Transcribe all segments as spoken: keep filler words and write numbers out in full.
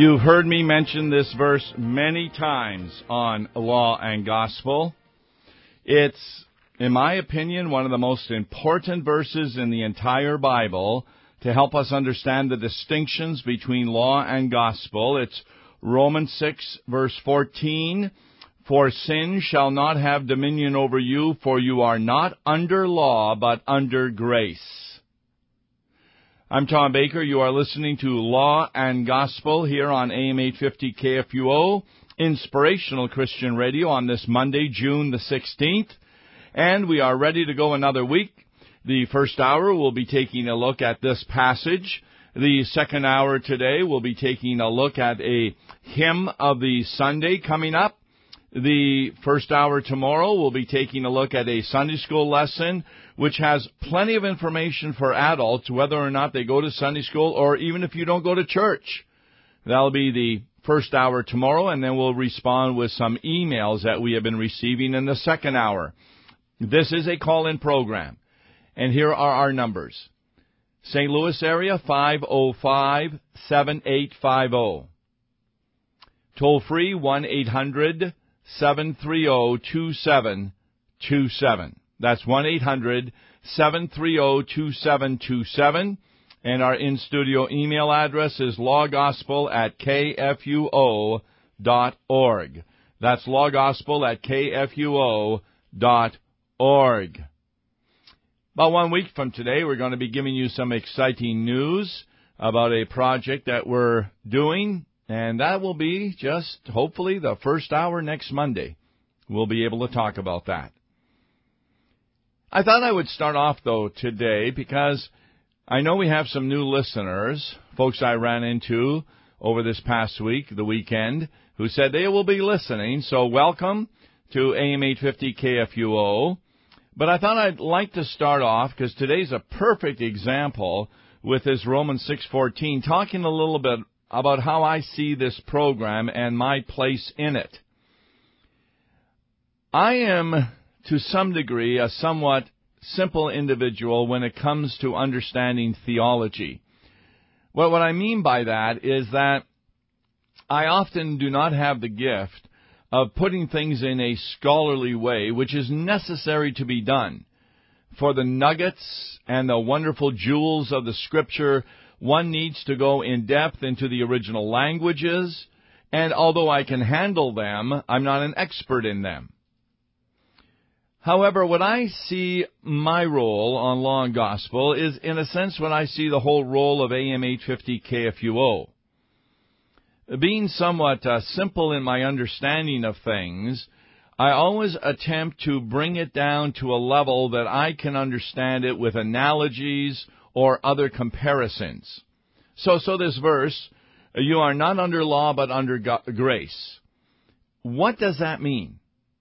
You've heard me mention this verse many times on Law and Gospel. It's, in my opinion, one of the most important verses in the entire Bible to help us understand the distinctions between law and gospel. It's Romans six, verse fourteen. For sin shall not have dominion over you, for you are not under law, but under grace. I'm Tom Baker. You are listening to Law and Gospel here on A M eight fifty K F U O, Inspirational Christian Radio, on this Monday, June the sixteenth. And we are ready to go another week. The first hour, we'll be taking a look at this passage. The second hour today, we'll be taking a look at a hymn of the Sunday coming up. The first hour tomorrow, we'll be taking a look at a Sunday school lesson, which has plenty of information for adults, whether or not they go to Sunday school or even if you don't go to church. That'll be the first hour tomorrow, and then we'll respond with some emails that we have been receiving in the second hour. This is a call-in program, and here are our numbers. Saint Louis area, five oh five, seven eight five oh. Toll-free, one eight hundred, seven three zero, two seven two seven. That's one eight hundred, seven three zero, two seven two seven. And our in-studio email address is lawgospel at k f u o dot org. That's lawgospel at k f u o dot org. About one week from today, we're going to be giving you some exciting news about a project that we're doing, and that will be just, hopefully, the first hour next Monday. We'll be able to talk about that. I thought I would start off, though, today because I know we have some new listeners, folks I ran into over this past week, the weekend, who said they will be listening. So welcome to A M eight fifty K F U O. But I thought I'd like to start off, because today's a perfect example with this Romans six fourteen, talking a little bit about how I see this program and my place in it. I am, to some degree, a somewhat simple individual when it comes to understanding theology. Well, what I mean by that is that I often do not have the gift of putting things in a scholarly way, which is necessary to be done. For the nuggets and the wonderful jewels of the Scripture, one needs to go in depth into the original languages, and although I can handle them, I'm not an expert in them. However, what I see my role on Law and Gospel is, in a sense, what I see the whole role of A M eight fifty K F U O. Being somewhat uh, simple in my understanding of things, I always attempt to bring it down to a level that I can understand it with analogies or other comparisons. So, so this verse, you are not under law but under go- grace. What does that mean?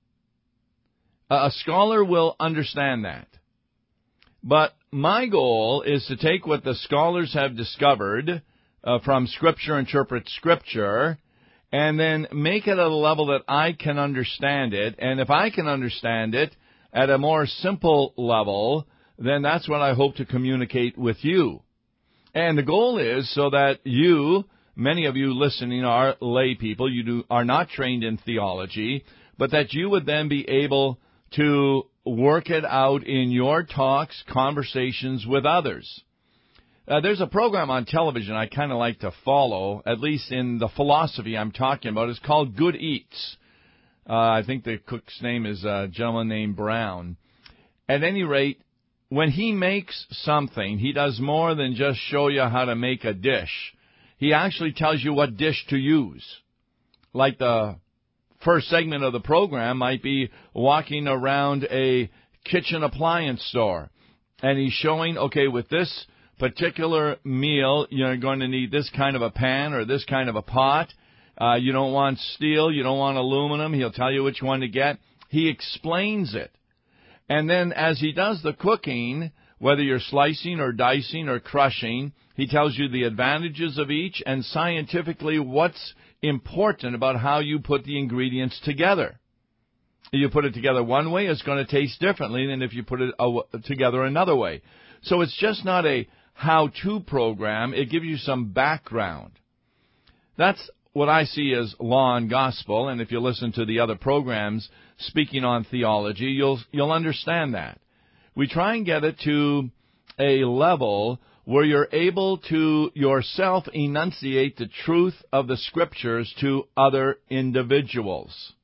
A scholar will understand that. But my goal is to take what the scholars have discovered uh, from Scripture, interpret Scripture, and then make it at a level that I can understand it. And if I can understand it at a more simple level, then that's what I hope to communicate with you. And the goal is so that you, many of you listening are lay people, you do, are not trained in theology, but that you would then be able to work it out in your talks, conversations with others. Uh, there's a program on television I kind of like to follow, at least in the philosophy I'm talking about. It's called Good Eats. Uh, I think the cook's name is a gentleman named Brown. At any rate, when he makes something, he does more than just show you how to make a dish. He actually tells you what dish to use. Like the first segment of the program might be walking around a kitchen appliance store, and he's showing, okay, with this particular meal, you're going to need this kind of a pan or this kind of a pot. Uh, you don't want steel, you don't want aluminum. He'll tell you which one to get. He explains it. And then as he does the cooking, whether you're slicing or dicing or crushing, he tells you the advantages of each and scientifically what's important about how you put the ingredients together. If you put it together one way, it's going to taste differently than if you put it together another way. So it's just not a how-to program. It gives you some background. That's what I see as law and gospel, and if you listen to the other programs speaking on theology, you'll you'll understand that. We try and get it to a level where you're able to yourself enunciate the truth of the Scriptures to other individuals.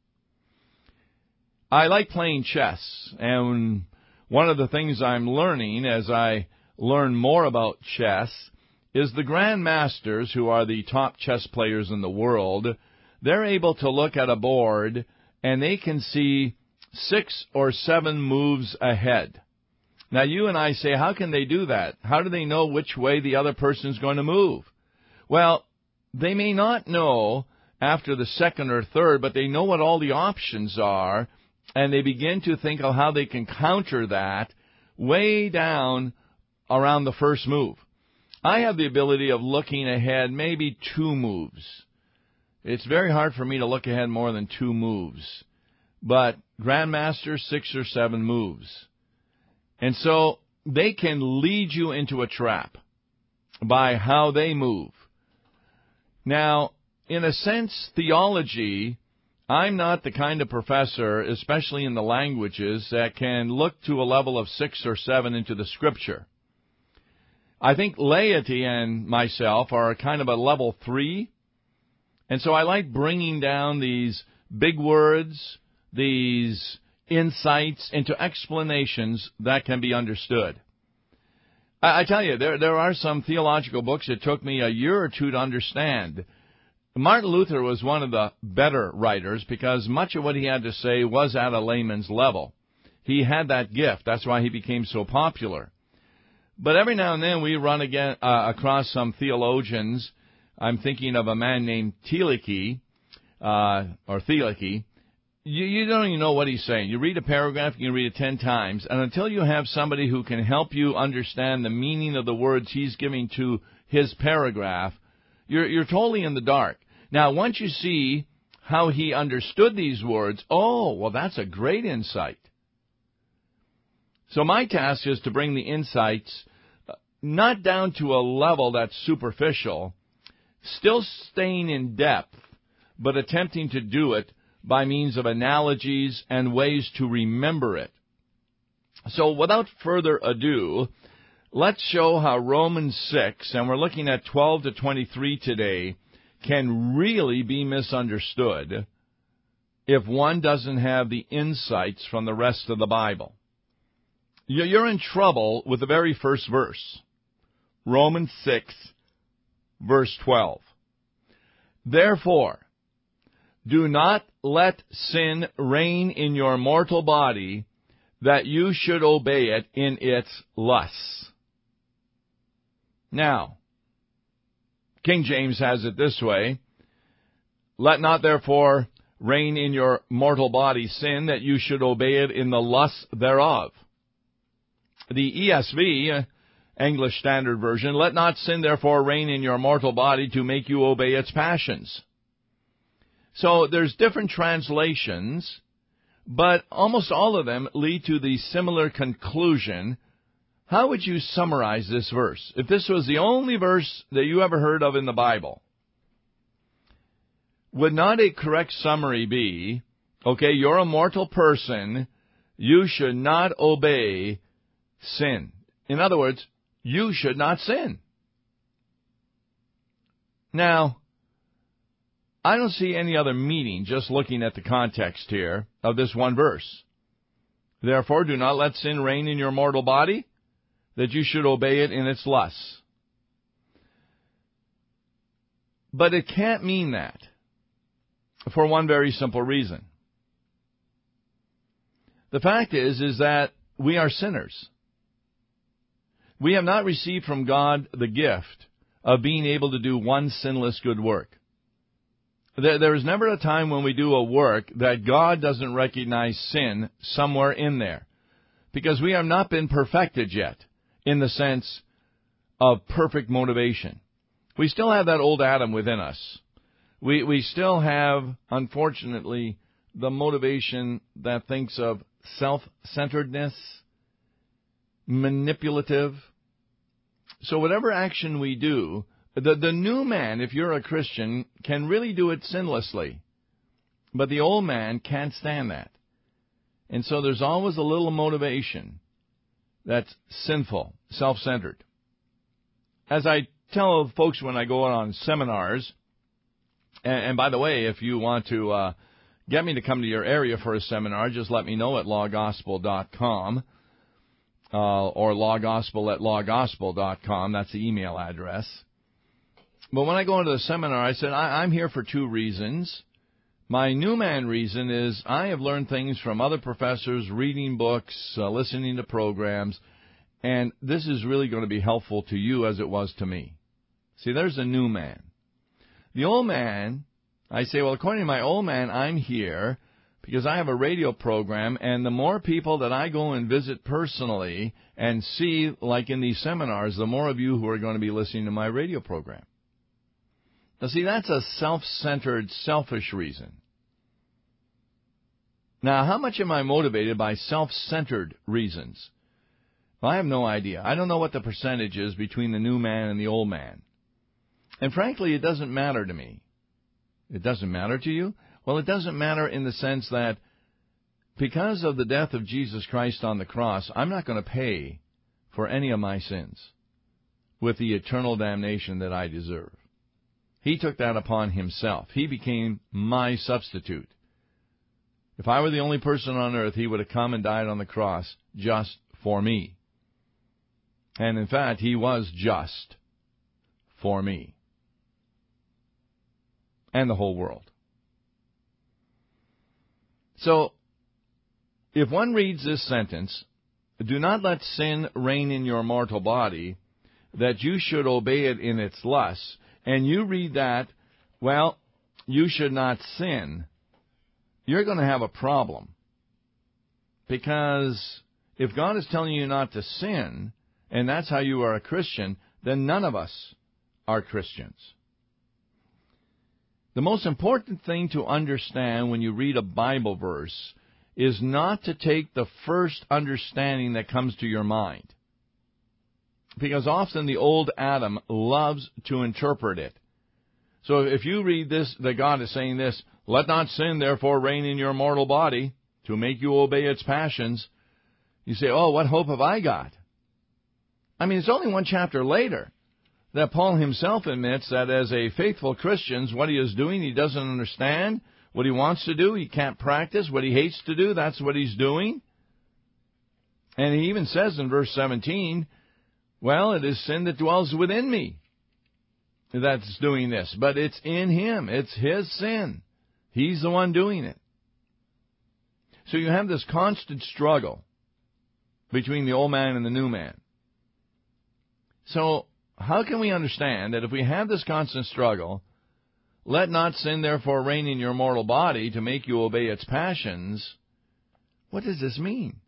I like playing chess, and one of the things I'm learning as I learn more about chess is the grandmasters, who are the top chess players in the world. They're able to look at a board and they can see six or seven moves ahead. Now, you and I say, how can they do that? How do they know which way the other person's going to move? Well, they may not know after the second or third, but they know what all the options are, and they begin to think of how they can counter that way down around the first move. I have the ability of looking ahead maybe two moves. It's very hard for me to look ahead more than two moves. But grandmasters, six or seven moves. And so they can lead you into a trap by how they move. Now, in a sense, theology, I'm not the kind of professor, especially in the languages, that can look to a level of six or seven into the Scripture. I think laity and myself are kind of a level three. And so I like bringing down these big words, these insights into explanations that can be understood. I, I tell you, there, there are some theological books it took me a year or two to understand. Martin Luther was one of the better writers because much of what he had to say was at a layman's level. He had that gift. That's why he became so popular. But every now and then we run again uh, across some theologians. I'm thinking of a man named Thielicke, uh, or Thielicke. You, you don't even know what he's saying. You read a paragraph, you can read it ten times, and until you have somebody who can help you understand the meaning of the words he's giving to his paragraph, you're, you're totally in the dark. Now, once you see how he understood these words, oh, well, that's a great insight. So my task is to bring the insights not down to a level that's superficial, still staying in depth, but attempting to do it by means of analogies and ways to remember it. So without further ado, let's show how Romans six, and we're looking at twelve to twenty-three today, can really be misunderstood if one doesn't have the insights from the rest of the Bible. You're in trouble with the very first verse. Romans six, verse twelve. Therefore, do not let sin reign in your mortal body, that you should obey it in its lusts. Now, King James has it this way: let not therefore reign in your mortal body sin, that you should obey it in the lusts thereof. The E S V, uh, English Standard Version, let not sin therefore reign in your mortal body to make you obey its passions. So there's different translations, but almost all of them lead to the similar conclusion. How would you summarize this verse? If this was the only verse that you ever heard of in the Bible, would not a correct summary be, okay, you're a mortal person, you should not obey sin. In other words, you should not sin. Now, I don't see any other meaning just looking at the context here of this one verse. Therefore, do not let sin reign in your mortal body, that you should obey it in its lusts. But it can't mean that for one very simple reason. The fact is, is that we are sinners. We have not received from God the gift of being able to do one sinless good work. There, there is never a time when we do a work that God doesn't recognize sin somewhere in there, because we have not been perfected yet in the sense of perfect motivation. We still have that old Adam within us. We, we still have, unfortunately, the motivation that thinks of self-centeredness, manipulative. So whatever action we do The, the new man, if you're a Christian, can really do it sinlessly. But the old man can't stand that. And so there's always a little motivation that's sinful, self-centered. As I tell folks when I go on seminars, and, and by the way, if you want to uh, get me to come to your area for a seminar, just let me know at law gospel dot com uh, or lawgospel at lawgospel dot com. That's the email address. But when I go into the seminar, I said, I, I'm here for two reasons. My new man reason is I have learned things from other professors, reading books, uh, listening to programs, and this is really going to be helpful to you as it was to me. See, there's a new man. The old man, I say, well, according to my old man, I'm here because I have a radio program, and the more people that I go and visit personally and see, like in these seminars, the more of you who are going to be listening to my radio program. Now, see, that's a self-centered, selfish reason. Now, how much am I motivated by self-centered reasons? Well, I have no idea. I don't know what the percentage is between the new man and the old man. And frankly, it doesn't matter to me. It doesn't matter to you? Well, it doesn't matter in the sense that because of the death of Jesus Christ on the cross, I'm not going to pay for any of my sins with the eternal damnation that I deserve. He took that upon himself. He became my substitute. If I were the only person on earth, he would have come and died on the cross just for me. And in fact, he was just for me and the whole world. So, if one reads this sentence, do not let sin reign in your mortal body, that you should obey it in its lusts, and you read that, well, you should not sin, you're going to have a problem. Because if God is telling you not to sin, and that's how you are a Christian, then none of us are Christians. The most important thing to understand when you read a Bible verse is not to take the first understanding that comes to your mind. Because often the old Adam loves to interpret it. So if you read this, that God is saying this, let not sin therefore reign in your mortal body to make you obey its passions, you say, oh, what hope have I got? I mean, it's only one chapter later that Paul himself admits that as a faithful Christian, what he is doing, he doesn't understand. What he wants to do, he can't practice. What he hates to do, that's what he's doing. And he even says in verse seventeen, well, it is sin that dwells within me that's doing this. But it's in him. It's his sin. He's the one doing it. So you have this constant struggle between the old man and the new man. So how can we understand that if we have this constant struggle, let not sin therefore reign in your mortal body to make you obey its passions, what does this mean?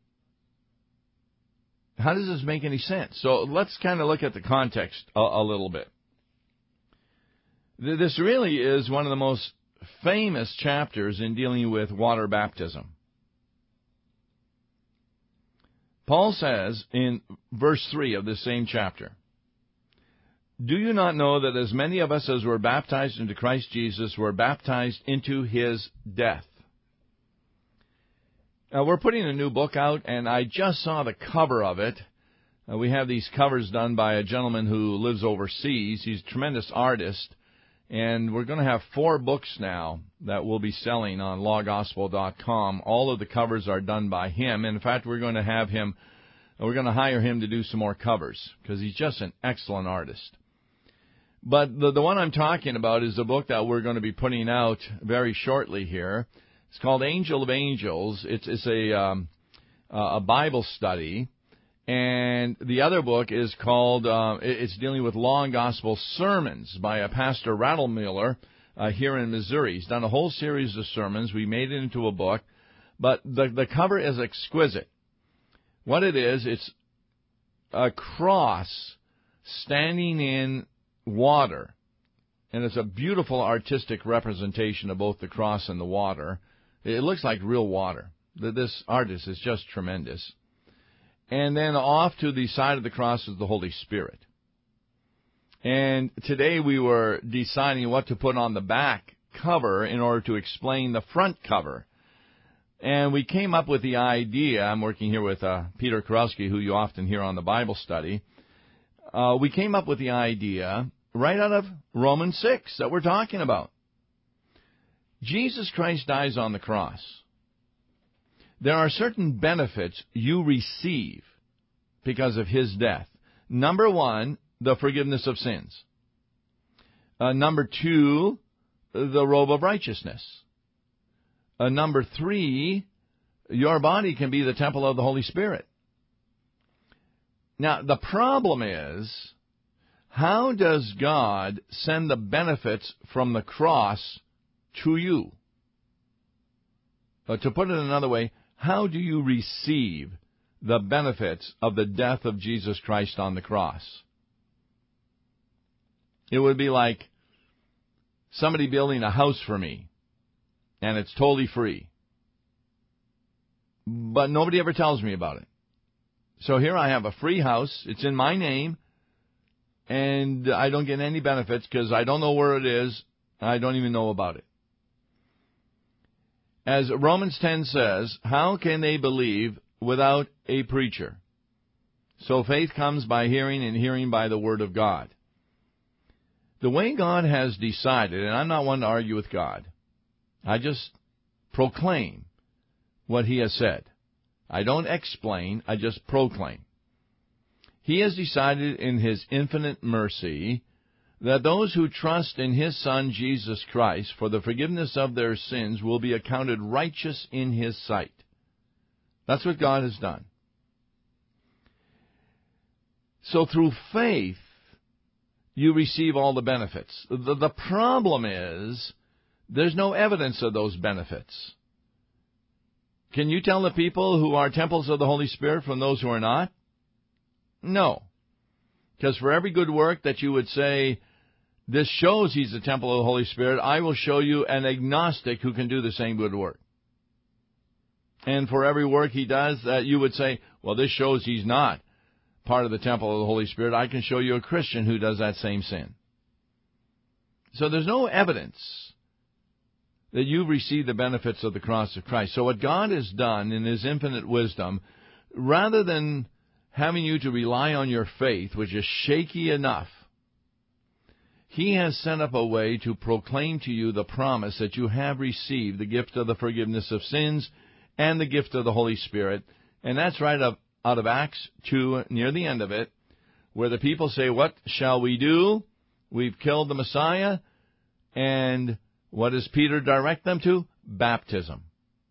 How does this make any sense? So let's kind of look at the context a, a little bit. This really is one of the most famous chapters in dealing with water baptism. Paul says in verse three of this same chapter, do you not know that as many of us as were baptized into Christ Jesus were baptized into his death? Now, we're putting a new book out, and I just saw the cover of it. Uh, we have these covers done by a gentleman who lives overseas. He's a tremendous artist, and we're going to have four books now that we'll be selling on law gospel dot com. All of the covers are done by him. In fact, we're going to have him, we're going to hire him to do some more covers because he's just an excellent artist. But the, the one I'm talking about is the book that we're going to be putting out very shortly here. It's called Angel of Angels. It's, it's a, um, a Bible study. And the other book is called, uh, it's dealing with Law and Gospel Sermons by a Pastor Rattlemiller uh, here in Missouri. He's done a whole series of sermons. We made it into a book. But the, the cover is exquisite. What it is, it's a cross standing in water. And it's a beautiful artistic representation of both the cross and the water. It looks like real water. This artist is just tremendous. And then off to the side of the cross is the Holy Spirit. And today we were deciding what to put on the back cover in order to explain the front cover. And we came up with the idea, I'm working here with uh, Peter Kurowski, who you often hear on the Bible study. Uh, we came up with the idea right out of Romans six that we're talking about. Jesus Christ dies on the cross. There are certain benefits you receive because of his death. Number one, the forgiveness of sins. Uh, number two, the robe of righteousness. Uh, number three, your body can be the temple of the Holy Spirit. Now, the problem is, how does God send the benefits from the cross to you? Uh, to put it another way, how do you receive the benefits of the death of Jesus Christ on the cross? It would be like somebody building a house for me, and it's totally free. But nobody ever tells me about it. So here I have a free house, it's in my name, and I don't get any benefits because I don't know where it is, I don't even know about it. As Romans ten says, how can they believe without a preacher? So faith comes by hearing, and hearing by the word of God. The way God has decided, and I'm not one to argue with God, I just proclaim what he has said. I don't explain, I just proclaim. He has decided in his infinite mercy that those who trust in his Son, Jesus Christ, for the forgiveness of their sins will be accounted righteous in his sight. That's what God has done. So through faith, you receive all the benefits. The, the problem is, there's no evidence of those benefits. Can you tell the people who are temples of the Holy Spirit from those who are not? No. Because for every good work that you would say, this shows he's a temple of the Holy Spirit, I will show you an agnostic who can do the same good work. And for every work he does that you would say, well, this shows he's not part of the temple of the Holy Spirit, I can show you a Christian who does that same sin. So there's no evidence that you've received the benefits of the cross of Christ. So what God has done in his infinite wisdom, rather than having you to rely on your faith, which is shaky enough, he has set up a way to proclaim to you the promise that you have received the gift of the forgiveness of sins and the gift of the Holy Spirit. And that's right up out of Acts two, near the end of it, where the people say, what shall we do? We've killed the Messiah. And what does Peter direct them to? Baptism.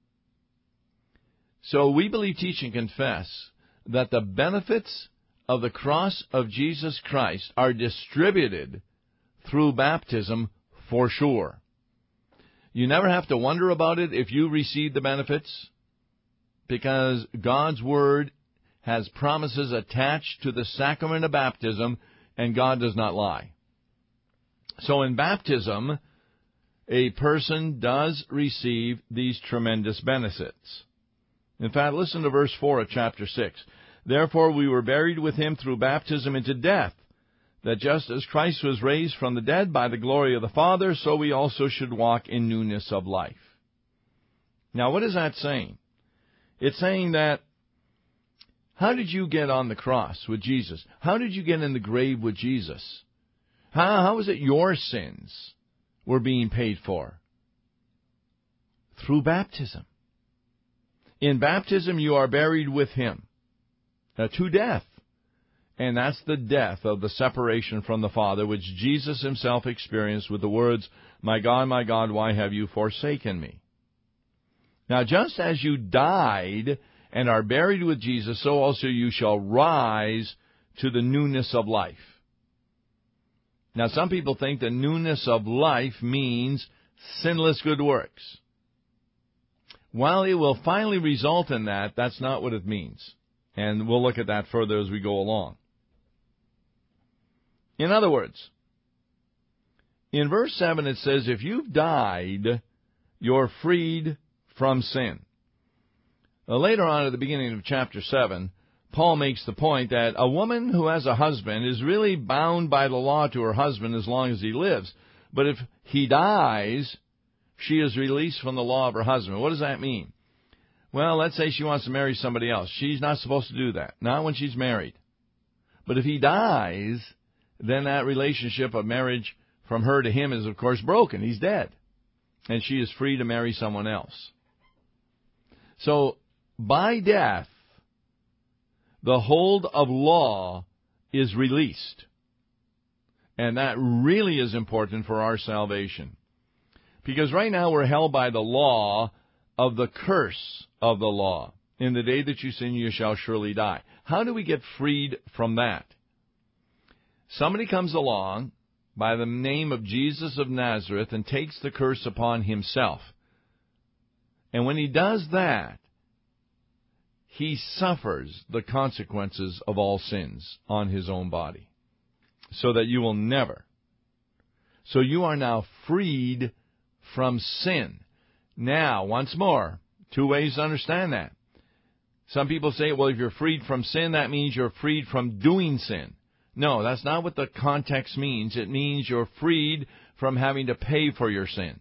So we believe, teach, and confess that the benefits of the cross of Jesus Christ are distributed through baptism for sure. You never have to wonder about it if you receive the benefits, because God's Word has promises attached to the sacrament of baptism, and God does not lie. So in baptism, a person does receive these tremendous benefits. In fact, listen to verse four of chapter six. Therefore we were buried with him through baptism into death, that just as Christ was raised from the dead by the glory of the Father, so we also should walk in newness of life. Now, what is that saying? It's saying that, how did you get on the cross with Jesus? How did you get in the grave with Jesus? How, how is it your sins were being paid for? Through baptism. In baptism, you are buried with him uh, to death. And that's the death of the separation from the Father, which Jesus himself experienced with the words, my God, my God, why have you forsaken me? Now, just as you died and are buried with Jesus, so also you shall rise to the newness of life. Now, some people think the newness of life means sinless good works. While it will finally result in that, that's not what it means. And we'll look at that further as we go along. In other words, in verse seven it says, if you've died, you're freed from sin. Now, later on at the beginning of chapter seven, Paul makes the point that a woman who has a husband is really bound by the law to her husband as long as he lives. But if he dies, she is released from the law of her husband. What does that mean? Well, let's say she wants to marry somebody else. She's not supposed to do that, not when she's married. But if he dies, then that relationship of marriage from her to him is, of course, broken. He's dead. And she is free to marry someone else. So, by death, the hold of law is released. And that really is important for our salvation. Because right now we're held by the law of the curse of the law. In the day that you sin, you shall surely die. How do we get freed from that? Somebody comes along by the name of Jesus of Nazareth and takes the curse upon himself. And when he does that, he suffers the consequences of all sins on his own body, so that you will never. So you are now freed from sin. Now, once more, two ways to understand that. Some people say, well, if you're freed from sin, that means you're freed from doing sin. No, that's not what the context means. It means you're freed from having to pay for your sin.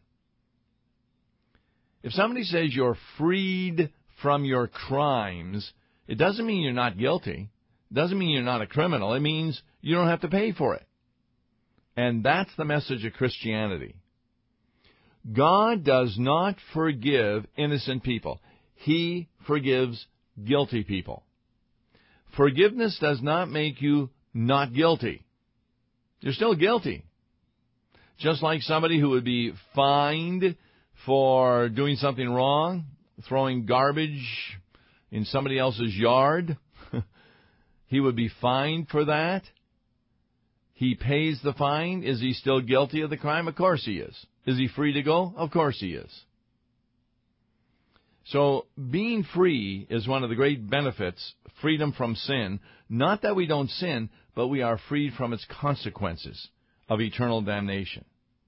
If somebody says you're freed from your crimes, it doesn't mean you're not guilty. It doesn't mean you're not a criminal. It means you don't have to pay for it. And that's the message of Christianity. God does not forgive innocent people. He forgives guilty people. Forgiveness does not make you not guilty. You're still guilty. Just like somebody who would be fined for doing something wrong, throwing garbage in somebody else's yard, he would be fined for that. He pays the fine. Is he still guilty of the crime? Of course he is. Is he free to go? Of course he is. So being free is one of the great benefits, freedom from sin. Not that we don't sin, but we are freed from its consequences of eternal damnation.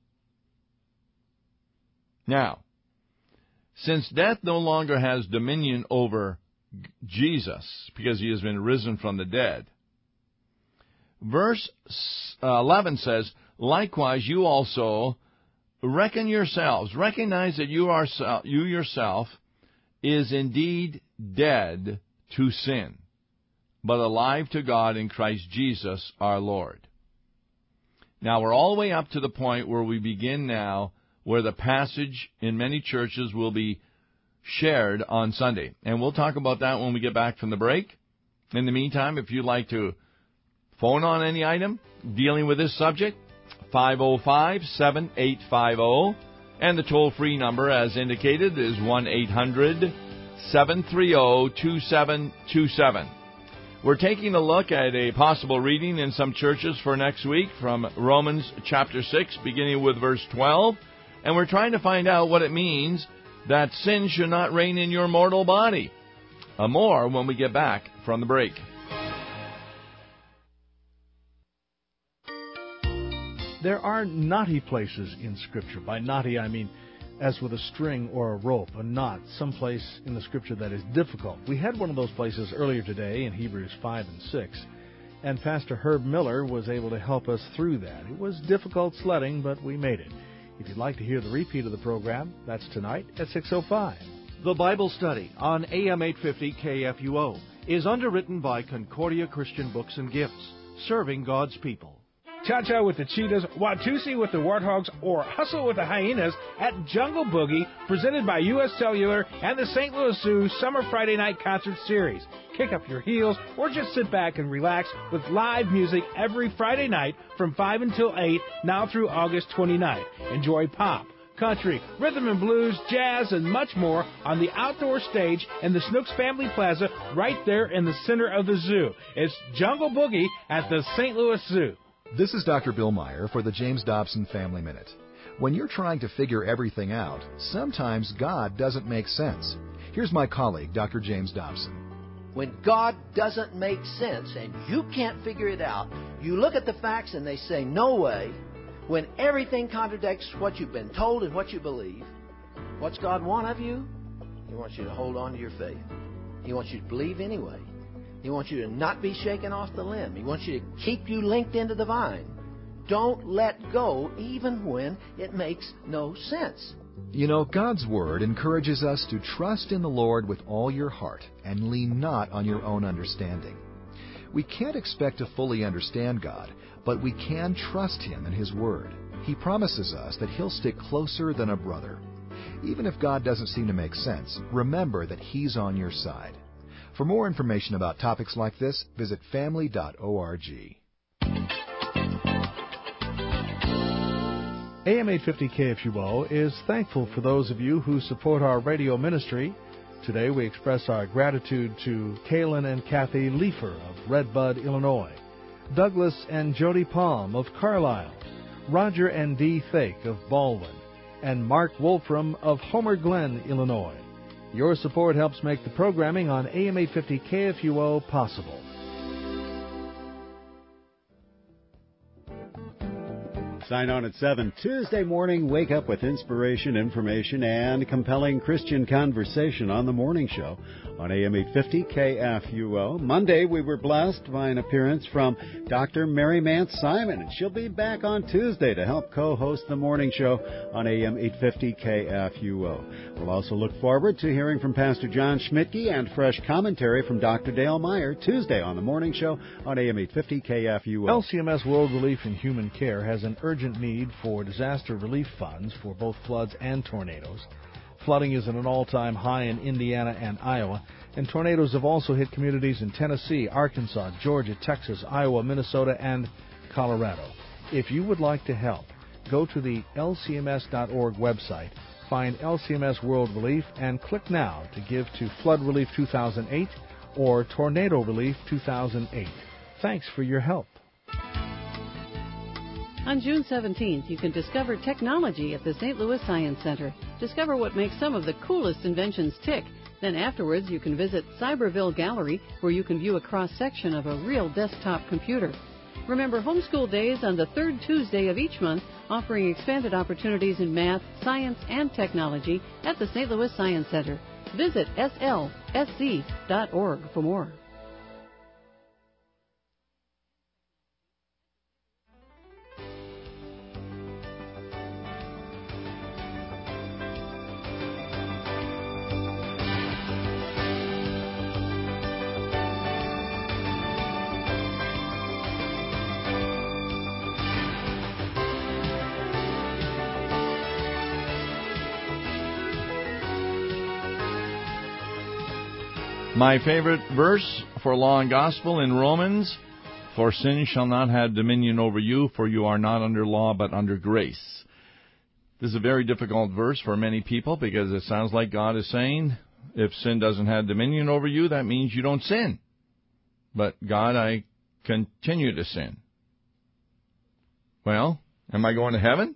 Now, since death no longer has dominion over Jesus, because he has been risen from the dead, verse eleven says, likewise you also reckon yourselves, recognize that you, are, you yourself is indeed dead to sin, but alive to God in Christ Jesus our Lord. Now we're all the way up to the point where we begin now, where the passage in many churches will be shared on Sunday. And we'll talk about that when we get back from the break. In the meantime, if you'd like to phone on any item dealing with this subject, five oh five, seven eight five oh. And the toll-free number, as indicated, is one eight hundred, seven three zero, two seven two seven. We're taking a look at a possible reading in some churches for next week from Romans chapter six, beginning with verse twelve. And we're trying to find out what it means that sin should not reign in your mortal body. Uh, more when we get back from the break. There are knotty places in Scripture. By knotty, I mean as with a string or a rope, a knot, someplace in the Scripture that is difficult. We had one of those places earlier today in Hebrews five and six, and Pastor Herb Miller was able to help us through that. It was difficult sledding, but we made it. If you'd like to hear the repeat of the program, that's tonight at six oh five. The Bible Study on A M eight fifty K F U O is underwritten by Concordia Christian Books and Gifts, serving God's people. Cha-Cha with the Cheetahs, Watusi with the Warthogs, or Hustle with the Hyenas at Jungle Boogie, presented by U S Cellular and the Saint Louis Zoo Summer Friday Night Concert Series. Kick up your heels or just sit back and relax with live music every Friday night from five until eight, now through August twenty-ninth. Enjoy pop, country, rhythm and blues, jazz, and much more on the outdoor stage in the Snooks Family Plaza right there in the center of the zoo. It's Jungle Boogie at the Saint Louis Zoo. This is Doctor Bill Meyer for the James Dobson Family Minute. When you're trying to figure everything out, sometimes God doesn't make sense. Here's my colleague, Doctor James Dobson. When God doesn't make sense and you can't figure it out, you look at the facts and they say, no way. When everything contradicts what you've been told and what you believe, what's God want of you? He wants you to hold on to your faith. He wants you to believe anyway. He wants you to not be shaken off the limb. He wants you to keep you linked into the vine. Don't let go even when it makes no sense. You know, God's Word encourages us to trust in the Lord with all your heart and lean not on your own understanding. We can't expect to fully understand God, but we can trust Him and His Word. He promises us that He'll stick closer than a brother. Even if God doesn't seem to make sense, remember that He's on your side. For more information about topics like this, visit family dot org. A M eight fifty K F U O is thankful for those of you who support our radio ministry. Today we express our gratitude to Kaylin and Kathy Leifer of Redbud, Illinois, Douglas and Jody Palm of Carlisle, Roger and Dee Thake of Baldwin, and Mark Wolfram of Homer Glen, Illinois. Your support helps make the programming on A M eight fifty K F U O possible. Sign on at seven Tuesday morning. Wake up with inspiration, information, and compelling Christian conversation on the morning show on A M eight fifty K F U O. Monday, we were blessed by an appearance from Doctor Mary Mance Simon, and she'll be back on Tuesday to help co-host the morning show on A M eight fifty K F U O. We'll also look forward to hearing from Pastor John Schmidtke and fresh commentary from Doctor Dale Meyer Tuesday on the morning show on A M eight fifty K F U O. L C M S World Relief and Human Care has an urgent need for disaster relief funds for both floods and tornadoes. Flooding is at an all-time high in Indiana and Iowa, and tornadoes have also hit communities in Tennessee, Arkansas, Georgia, Texas, Iowa, Minnesota, and Colorado. If you would like to help, go to the L C M S dot org website, find L C M S World Relief, and click now to give to Flood Relief two thousand eight or Tornado Relief two thousand eight. Thanks for your help. On June seventeenth, you can discover technology at the Saint Louis Science Center. Discover what makes some of the coolest inventions tick. Then afterwards, you can visit Cyberville Gallery, where you can view a cross-section of a real desktop computer. Remember Homeschool Days on the third Tuesday of each month, offering expanded opportunities in math, science, and technology at the Saint Louis Science Center. Visit S L S C dot org for more. My favorite verse for law and gospel in Romans, for sin shall not have dominion over you, for you are not under law but under grace. This is a very difficult verse for many people because it sounds like God is saying, if sin doesn't have dominion over you, that means you don't sin. But God, I continue to sin. Well, am I going to heaven?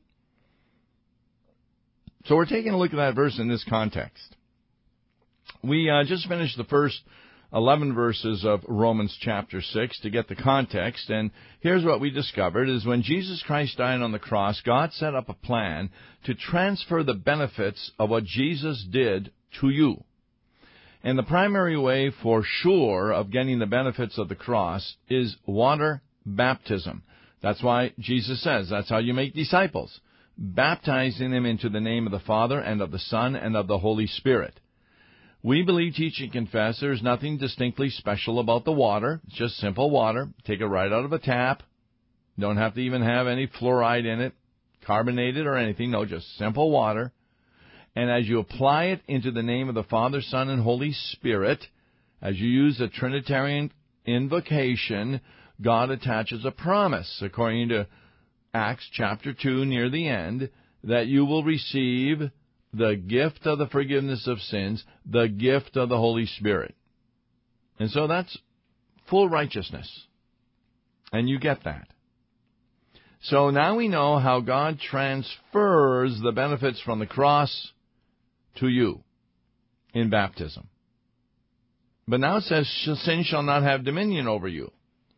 So we're taking a look at that verse in this context. We uh, just finished the first eleven verses of Romans chapter six to get the context, and here's what we discovered is when Jesus Christ died on the cross, God set up a plan to transfer the benefits of what Jesus did to you. And the primary way for sure of getting the benefits of the cross is water baptism. That's why Jesus says that's how you make disciples, baptizing them into the name of the Father and of the Son and of the Holy Spirit. We believe, teach, and confess there's nothing distinctly special about the water. It's just simple water. Take it right out of a tap. Don't have to even have any fluoride in it, carbonated or anything. No, just simple water. And as you apply it into the name of the Father, Son, and Holy Spirit, as you use the Trinitarian invocation, God attaches a promise, according to Acts chapter two, near the end, that you will receive the gift of the forgiveness of sins, the gift of the Holy Spirit. And so that's full righteousness. And you get that. So now we know how God transfers the benefits from the cross to you in baptism. But now it says, sin shall not have dominion over you.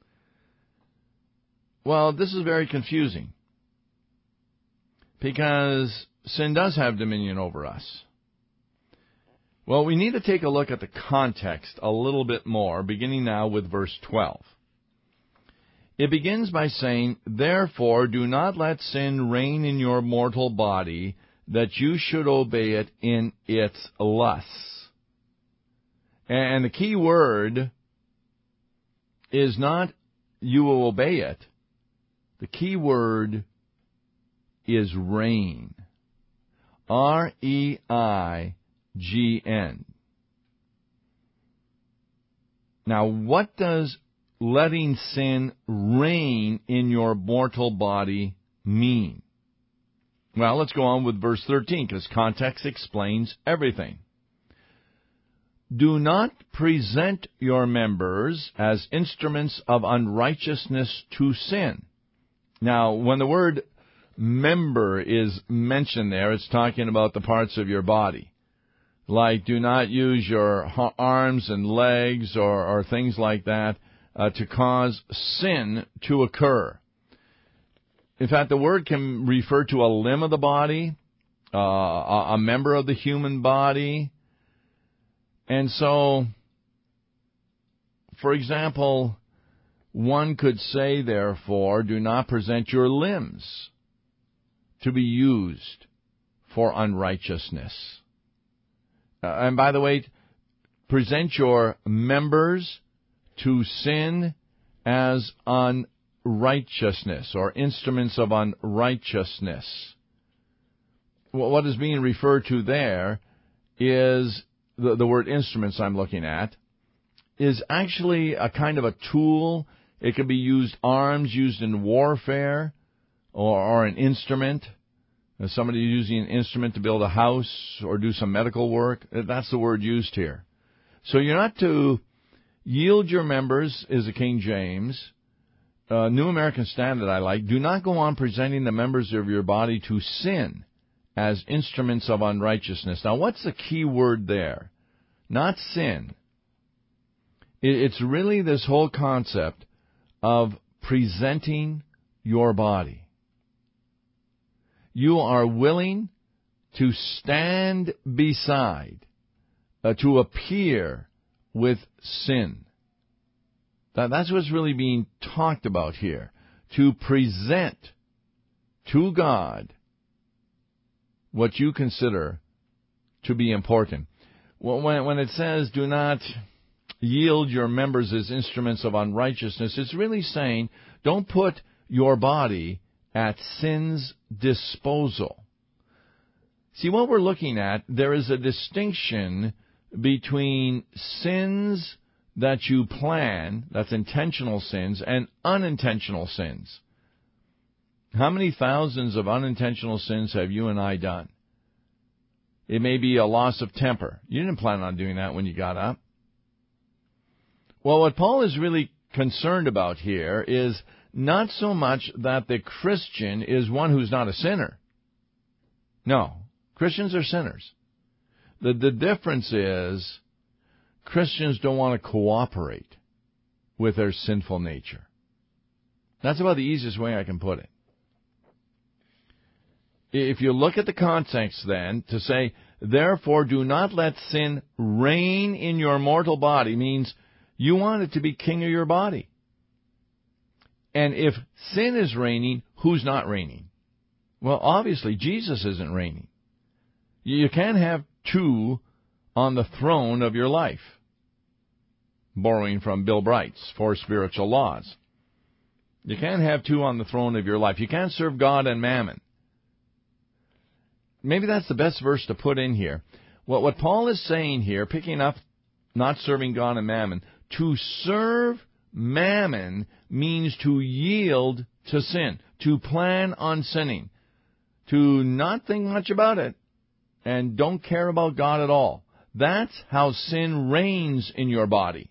Well, this is very confusing, because sin does have dominion over us. Well, we need to take a look at the context a little bit more, beginning now with verse twelve. It begins by saying, "Therefore do not let sin reign in your mortal body, that you should obey it in its lusts." And the key word is not you will obey it. The key word is reign. R E I G N. Now, what does letting sin reign in your mortal body mean? Well, let's go on with verse thirteen, because context explains everything. "Do not present your members as instruments of unrighteousness to sin." Now, when the word member is mentioned there, it's talking about the parts of your body. Like, do not use your arms and legs or, or things like that uh, to cause sin to occur. In fact, the word can refer to a limb of the body, uh, a, a member of the human body. And so, for example, one could say, therefore, do not present your limbs to be used for unrighteousness. Uh, and by the way, present your members to sin as unrighteousness or instruments of unrighteousness. Well, what is being referred to there is the, the word instruments I'm looking at is actually a kind of a tool. It could be used, arms used in warfare, or, or an instrument. If somebody using an instrument to build a house or do some medical work, that's the word used here. So you're not to yield your members, is the King James. Uh, New American Standard I like. Do not go on presenting the members of your body to sin as instruments of unrighteousness. Now, what's the key word there? Not sin. It's really this whole concept of presenting your body. You are willing to stand beside, uh, to appear with sin. That, that's what's really being talked about here. To present to God what you consider to be important. Well, when, when it says, do not yield your members as instruments of unrighteousness, it's really saying, don't put your body at sin's disposal. See, what we're looking at, there is a distinction between sins that you plan, that's intentional sins, and unintentional sins. How many thousands of unintentional sins have you and I done? It may be a loss of temper. You didn't plan on doing that when you got up. Well, what Paul is really concerned about here is not so much that the Christian is one who's not a sinner. No, Christians are sinners. The, the difference is Christians don't want to cooperate with their sinful nature. That's about the easiest way I can put it. If you look at the context then, to say, therefore do not let sin reign in your mortal body, means you want it to be king of your body. And if sin is reigning, who's not reigning? Well, obviously, Jesus isn't reigning. You can't have two on the throne of your life. Borrowing from Bill Bright's Four Spiritual Laws. You can't have two on the throne of your life. You can't serve God and mammon. Maybe that's the best verse to put in here. What, what Paul is saying here, picking up not serving God and mammon, to serve mammon means to yield to sin, to plan on sinning, to not think much about it, and don't care about God at all. That's how sin reigns in your body.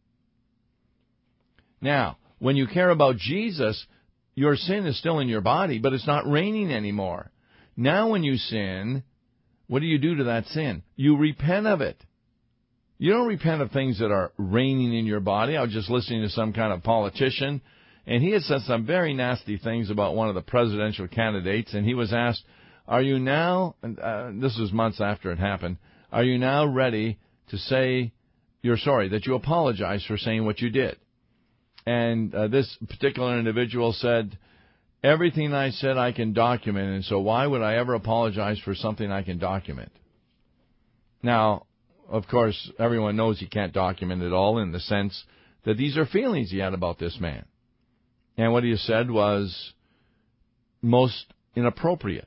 Now, when you care about Jesus, your sin is still in your body, but it's not reigning anymore. Now when you sin, what do you do to that sin? You repent of it. You don't repent of things that are reigning in your body. I was just listening to some kind of politician, and he had said some very nasty things about one of the presidential candidates, and he was asked, are you now, uh, this was months after it happened, Are you now ready to say you're sorry, that you apologize for saying what you did? And uh, this particular individual said, everything I said I can document, and so why would I ever apologize for something I can document? Now, of course, everyone knows he can't document it all in the sense that these are feelings he had about this man. And what he said was most inappropriate.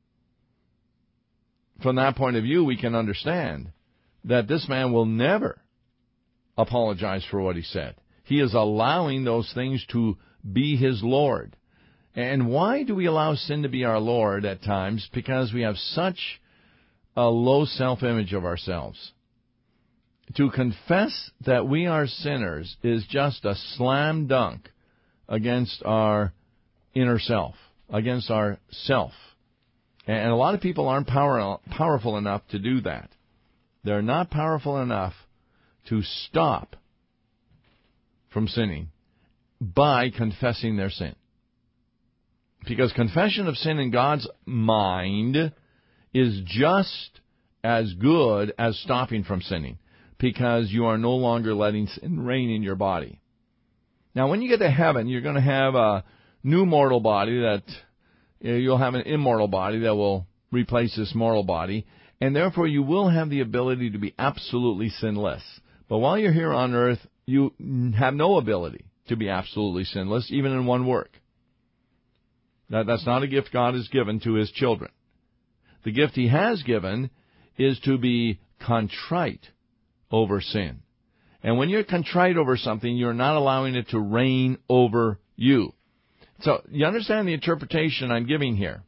From that point of view, we can understand that this man will never apologize for what he said. He is allowing those things to be his Lord. And why do we allow sin to be our Lord at times? Because we have such a low self-image of ourselves. To confess that we are sinners is just a slam dunk against our inner self, against our self. And a lot of people aren't power, powerful enough to do that. They're not powerful enough to stop from sinning by confessing their sin. Because confession of sin in God's mind is just as good as stopping from sinning, because you are no longer letting sin reign in your body. Now, when you get to heaven, you're going to have a new mortal body that you'll have an immortal body that will replace this mortal body, and therefore you will have the ability to be absolutely sinless. But while you're here on earth, you have no ability to be absolutely sinless, even in one work. That, that's not a gift God has given to His children. The gift He has given is to be contrite over sin. And when you're contrite over something, you're not allowing it to reign over you. So, you understand the interpretation I'm giving here.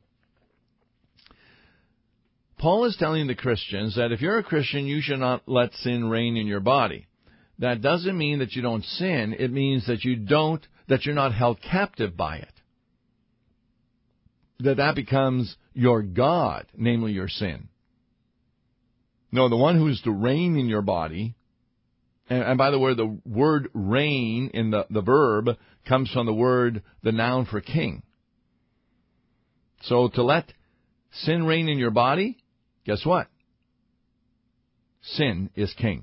Paul is telling the Christians that if you're a Christian, you should not let sin reign in your body. That doesn't mean that you don't sin. It means that you don't, that you're not held captive by it. That that becomes your God, namely your sin. No, the one who is to reign in your body, and, and by the way, the word reign in the, the verb comes from the word, the noun for king. So to let sin reign in your body, guess what? Sin is king.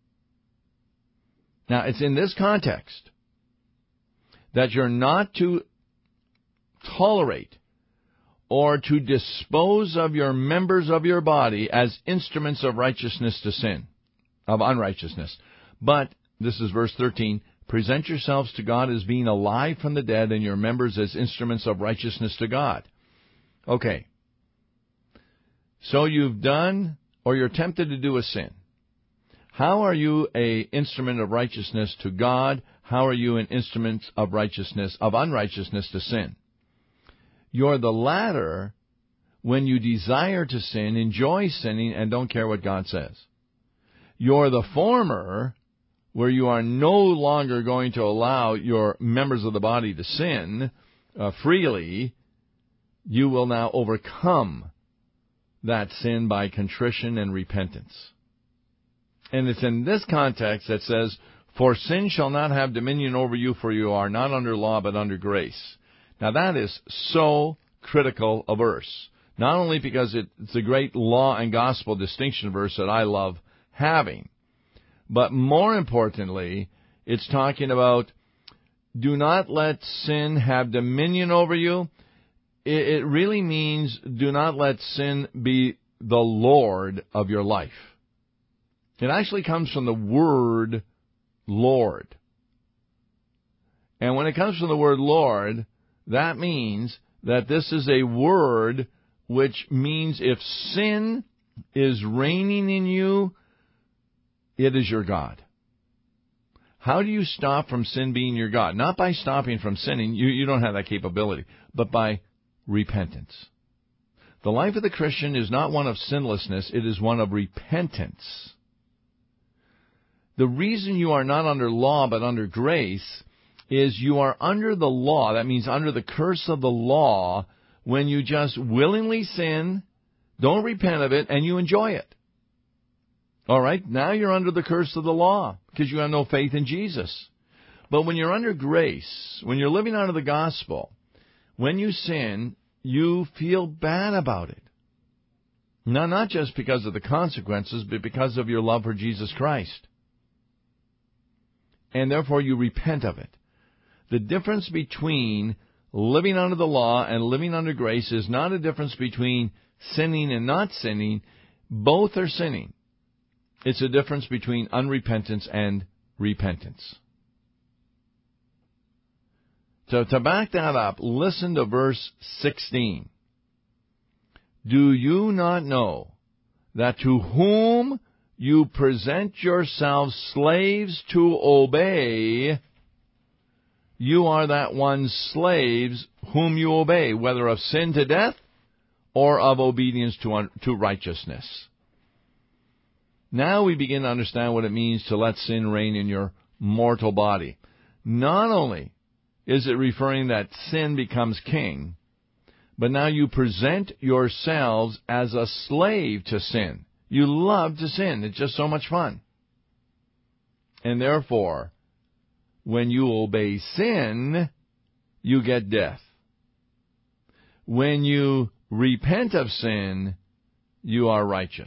Now, it's in this context that you're not to tolerate or to dispose of your members of your body as instruments of righteousness to sin, of unrighteousness. But, this is verse thirteen, present yourselves to God as being alive from the dead and your members as instruments of righteousness to God. Okay. So you've done, or you're tempted to do a sin. How are you an instrument of righteousness to God? How are you an instrument of righteousness, of unrighteousness to sin? You're the latter when you desire to sin, enjoy sinning, and don't care what God says. You're the former where you are no longer going to allow your members of the body to sin uh, freely. You will now overcome that sin by contrition and repentance. And it's in this context that says, for sin shall not have dominion over you, for you are not under law but under grace. Now that is so critical a verse. Not only because it's a great law and gospel distinction verse that I love having, but more importantly, it's talking about do not let sin have dominion over you. It really means do not let sin be the Lord of your life. It actually comes from the word Lord. And when it comes from the word Lord, that means that this is a word which means if sin is reigning in you, it is your God. How do you stop from sin being your God? Not by stopping from sinning. You, you don't have that capability. But by repentance. The life of the Christian is not one of sinlessness. It is one of repentance. The reason you are not under law but under grace is you are under the law. That means under the curse of the law when you just willingly sin, don't repent of it, and you enjoy it. All right? Now you're under the curse of the law because you have no faith in Jesus. But when you're under grace, when you're living under the gospel, when you sin, you feel bad about it. No, not just because of the consequences, but because of your love for Jesus Christ. And therefore you repent of it. The difference between living under the law and living under grace is not a difference between sinning and not sinning. Both are sinning. It's a difference between unrepentance and repentance. So to back that up, listen to verse sixteen. Do you not know that to whom you present yourselves slaves to obey, you are that one's slaves whom you obey, whether of sin to death or of obedience to, un- to righteousness? Now we begin to understand what it means to let sin reign in your mortal body. Not only is it referring that sin becomes king, but now you present yourselves as a slave to sin. You love to sin. It's just so much fun. And therefore, when you obey sin, you get death. When you repent of sin, you are righteous.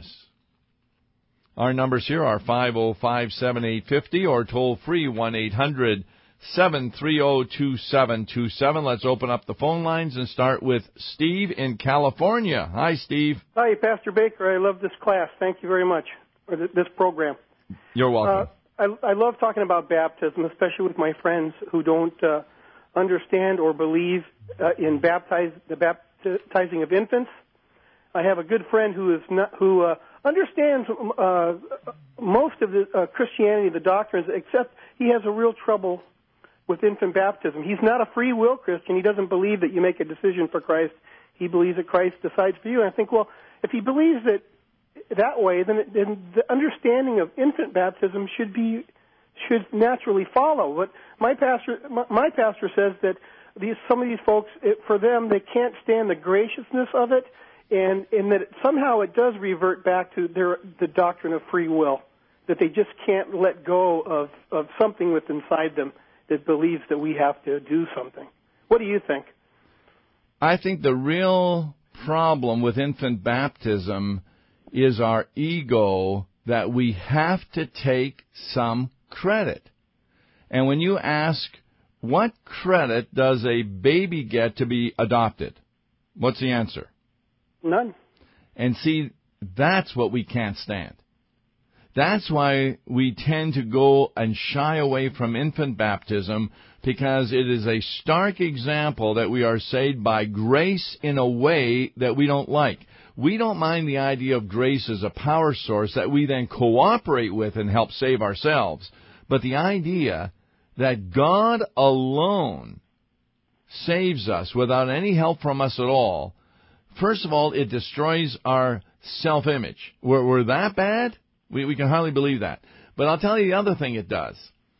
Our numbers here are five oh five, seven eight five oh or toll free one eight hundred, seven three zero, two seven two seven. Let's open up the phone lines and start with Steve in California. Hi, Steve. Hi, Pastor Baker. I love this class. Thank you very much for this program. You're welcome. Uh, I, I love talking about baptism, especially with my friends who don't uh, understand or believe uh, in baptize, the baptizing of infants. I have a good friend who is not, who uh, understands uh, most of the uh, Christianity, the doctrines, except he has a real trouble with infant baptism. He's not a free will Christian. He doesn't believe that you make a decision for Christ. He believes that Christ decides for you. And I think, well, if he believes it that way, then, it, then the understanding of infant baptism should be should naturally follow. But my pastor, my, my pastor says that these some of these folks, it, for them, they can't stand the graciousness of it, and and that it, somehow it does revert back to their the doctrine of free will, that they just can't let go of of something within inside them that believes that we have to do something. What do you think? I think the real problem with infant baptism is our ego, that we have to take some credit. And when you ask, what credit does a baby get to be adopted? What's the answer? None. And see, that's what we can't stand. That's why we tend to go and shy away from infant baptism, because it is a stark example that we are saved by grace in a way that we don't like. We don't mind the idea of grace as a power source that we then cooperate with and help save ourselves. But the idea that God alone saves us without any help from us at all, first of all, it destroys our self-image. We're, we're that bad? We, we can hardly believe that. But I'll tell you the other thing it does.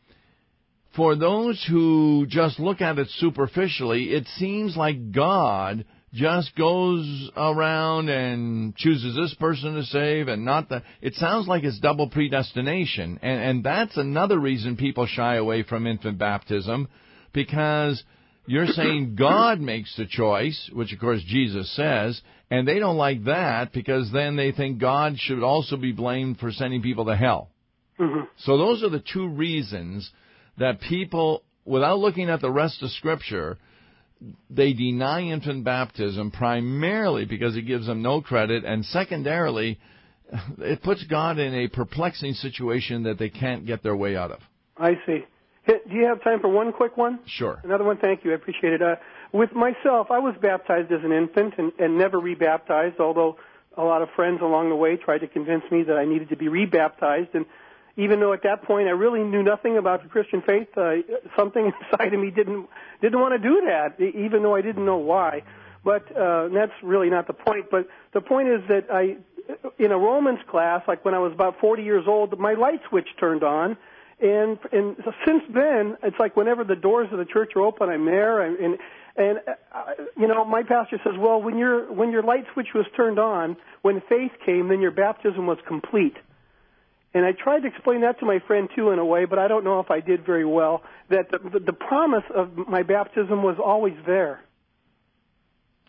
For those who just look at it superficially, it seems like God just goes around and chooses this person to save and not that. It sounds like it's double predestination. And, and that's another reason people shy away from infant baptism, because you're saying God makes the choice, which of course Jesus says, and they don't like that because then they think God should also be blamed for sending people to hell. Mm-hmm. So those are the two reasons that people, without looking at the rest of Scripture, they deny infant baptism, primarily because it gives them no credit, and secondarily, it puts God in a perplexing situation that they can't get their way out of. I see. Do you have time for one quick one? Sure. Another one, thank you. I appreciate it. Uh, with myself, I was baptized as an infant and, and never rebaptized, although a lot of friends along the way tried to convince me that I needed to be rebaptized. And even though at that point I really knew nothing about the Christian faith, uh, something inside of me didn't didn't want to do that, even though I didn't know why. But uh, that's really not the point. But the point is that I, in a Romans class, like when I was about forty years old, my light switch turned on. And and so since then, it's like whenever the doors of the church are open, I'm there. And and, and uh, you know, my pastor says, well, when your when your light switch was turned on, when faith came, then your baptism was complete. And I tried to explain that to my friend, too, in a way, but I don't know if I did very well, that the, the, the promise of my baptism was always there.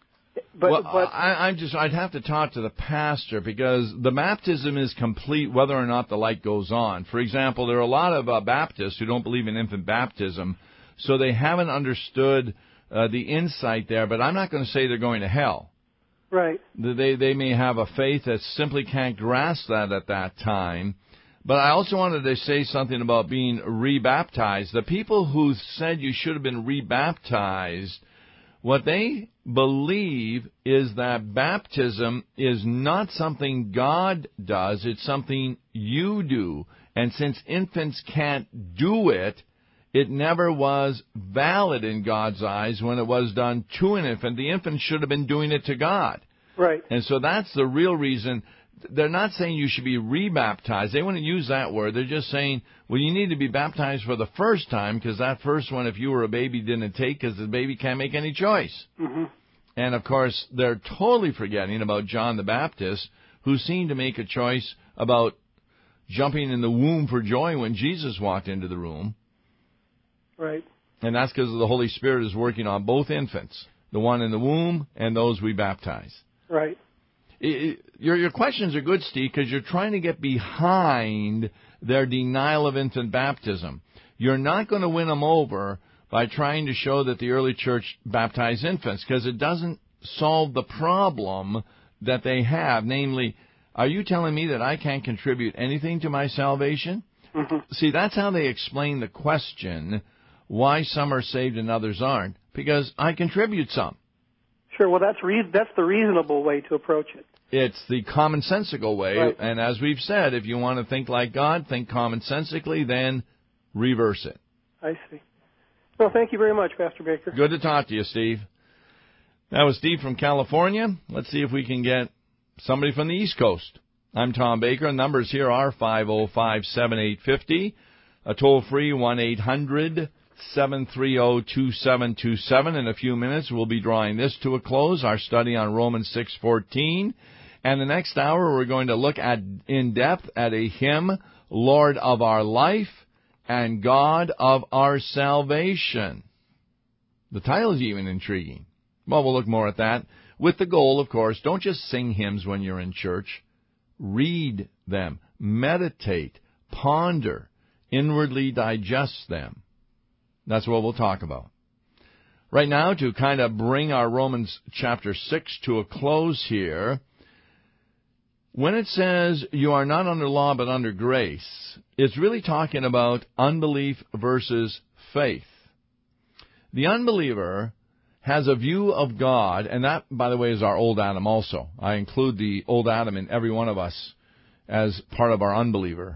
But, well, but I, I'm just, I'd have to talk to the pastor because the baptism is complete whether or not the light goes on. For example, there are a lot of uh, Baptists who don't believe in infant baptism, so they haven't understood uh, the insight there, but I'm not going to say they're going to hell. Right. They, they may have a faith that simply can't grasp that at that time. But I also wanted to say something about being rebaptized. The people who said you should have been rebaptized, what they believe is that baptism is not something God does, it's something you do. And since infants can't do it, it never was valid in God's eyes when it was done to an infant. The infant should have been doing it to God. Right. And so that's the real reason. They're not saying you should be rebaptized. They wouldn't use that word. They're just saying, well, you need to be baptized for the first time because that first one, if you were a baby, didn't take because the baby can't make any choice. Mm-hmm. And, of course, they're totally forgetting about John the Baptist, who seemed to make a choice about jumping in the womb for joy when Jesus walked into the room. Right. And that's because the Holy Spirit is working on both infants, the one in the womb and those we baptize. Right. It, it, your, your questions are good, Steve, because you're trying to get behind their denial of infant baptism. You're not going to win them over by trying to show that the early church baptized infants, because it doesn't solve the problem that they have. Namely, are you telling me that I can't contribute anything to my salvation? Mm-hmm. See, that's how they explain the question, why some are saved and others aren't, because I contribute some. Sure. Well, that's re- that's the reasonable way to approach it. It's the commonsensical way, right. And as we've said, if you want to think like God, think commonsensically, then reverse it. I see. Well, thank you very much, Pastor Baker. Good to talk to you, Steve. That was Steve from California. Let's see if we can get somebody from the East Coast. I'm Tom Baker. Numbers here are five oh five, seven eight five oh, a toll-free one eight hundred, seven three zero, two seven two seven. In a few minutes, we'll be drawing this to a close, our study on Romans six fourteen. And the next hour, we're going to look at in depth at a hymn, Lord of Our Life and God of Our Salvation. The title is even intriguing. Well, we'll look more at that with the goal, of course, don't just sing hymns when you're in church. Read them, meditate, ponder, inwardly digest them. That's what we'll talk about. Right now, to kind of bring our Romans chapter six to a close here, when it says you are not under law but under grace, it's really talking about unbelief versus faith. The unbeliever has a view of God, and that, by the way, is our old Adam also. I include the old Adam in every one of us as part of our unbeliever.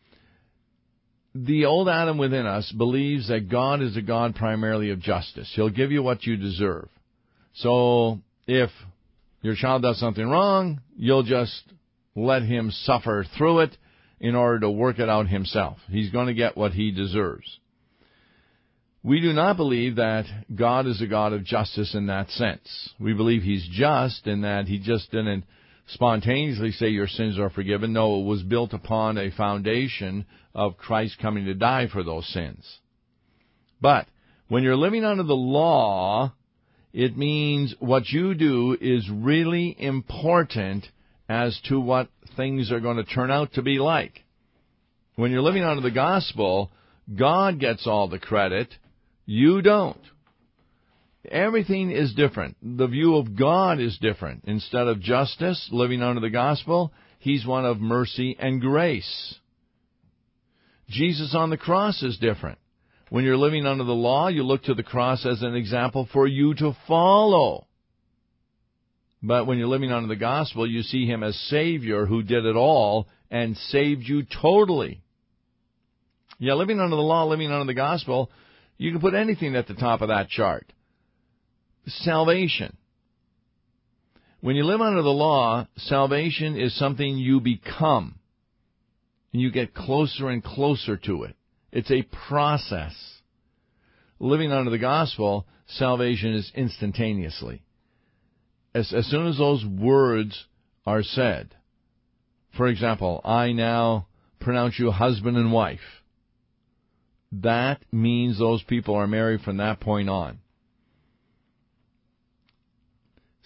The old Adam within us believes that God is a God primarily of justice. He'll give you what you deserve. So if your child does something wrong, you'll just let him suffer through it in order to work it out himself. He's going to get what he deserves. We do not believe that God is a God of justice in that sense. We believe he's just in that he just didn't spontaneously say your sins are forgiven. No, it was built upon a foundation of Christ coming to die for those sins. But when you're living under the law, it means what you do is really important as to what things are going to turn out to be like. When you're living under the gospel, God gets all the credit. You don't. Everything is different. The view of God is different. Instead of justice, living under the gospel, he's one of mercy and grace. Jesus on the cross is different. When you're living under the law, you look to the cross as an example for you to follow. But when you're living under the gospel, you see him as Savior who did it all and saved you totally. Yeah, living under the law, living under the gospel, you can put anything at the top of that chart. Salvation. When you live under the law, salvation is something you become. And you get closer and closer to it. It's a process. Living under the gospel, salvation is instantaneously. As, as soon as those words are said, for example, I now pronounce you husband and wife, that means those people are married from that point on.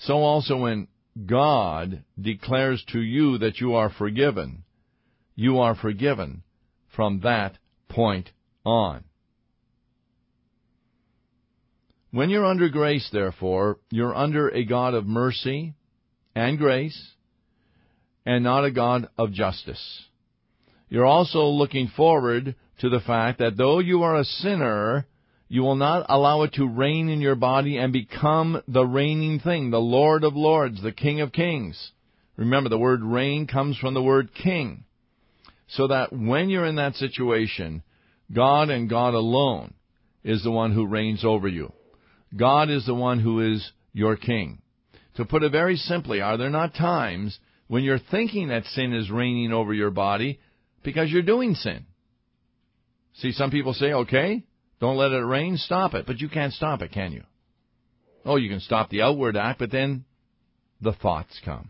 so also when God declares to you that you are forgiven, you are forgiven from that point on. When you're under grace, therefore, you're under a God of mercy and grace, and not a God of justice. You're also looking forward to the fact that though you are a sinner, you will not allow it to reign in your body and become the reigning thing, the Lord of Lords, the King of Kings. Remember, the word reign comes from the word king. So that when you're in that situation, God and God alone is the one who reigns over you. God is the one who is your king. To put it very simply, are there not times when you're thinking that sin is reigning over your body because you're doing sin? See, some people say, okay, don't let it reign, stop it. But you can't stop it, can you? Oh, you can stop the outward act, but then the thoughts come.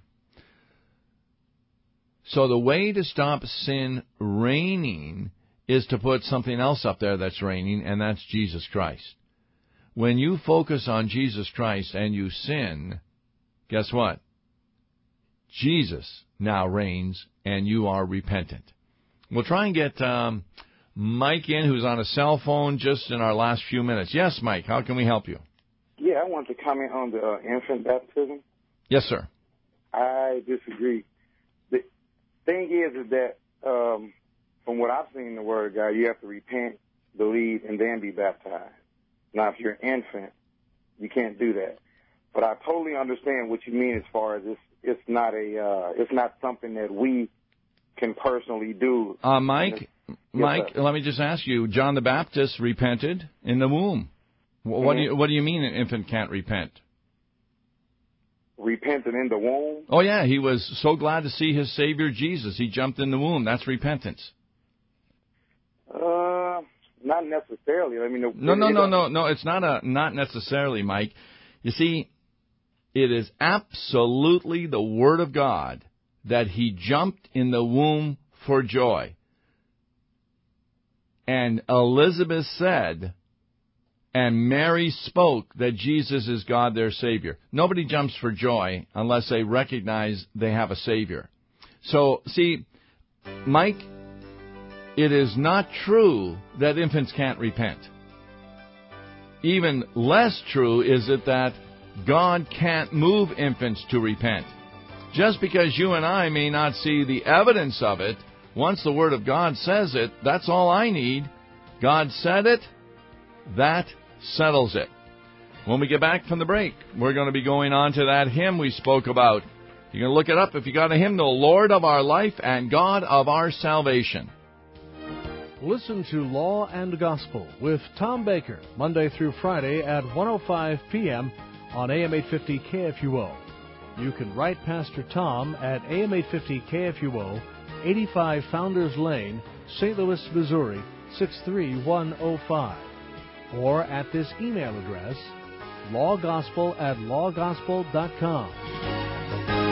So the way to stop sin reigning is to put something else up there that's reigning, and that's Jesus Christ. When you focus on Jesus Christ and you sin, guess what? Jesus now reigns, and you are repentant. We'll try and get um, Mike in, who's on a cell phone, just in our last few minutes. Yes, Mike, how can we help you? Yeah, I want to comment on the uh, infant baptism. Yes, sir. I disagree. The thing is, is that um, from what I've seen in the Word of God, you have to repent, believe, and then be baptized. Now, if you're an infant, you can't do that. But I totally understand what you mean as far as it's it's not a uh, it's not something that we can personally do. Uh, Mike, yes, Mike, sir. let me just ask you. John the Baptist repented in the womb. What, Mm-hmm. what do you what do you mean an infant can't repent? Repented in the womb? Oh yeah, he was so glad to see his Savior Jesus. He jumped in the womb. That's repentance. Uh, not necessarily. I mean, the, No, no, no, no, no. It's not a not necessarily, Mike. You see, it is absolutely the Word of God that he jumped in the womb for joy. And Elizabeth said, and Mary spoke that Jesus is God, their Savior. Nobody jumps for joy unless they recognize they have a Savior. So, see, Mike, it is not true that infants can't repent. Even less true is it that God can't move infants to repent. Just because you and I may not see the evidence of it, once the Word of God says it, that's all I need. God said it, that settles it. When we get back from the break, we're going to be going on to that hymn we spoke about. You can look it up if you got a hymnal, Lord of our life and God of our salvation. Listen to Law and Gospel with Tom Baker, Monday through Friday at one oh five p.m. on A M eight fifty K F U O. You can write Pastor Tom at A M eight fifty K F U O, eighty-five Founders Lane, Saint Louis, Missouri, six three one oh five. Or at this email address, lawgospel at lawgospel dot com.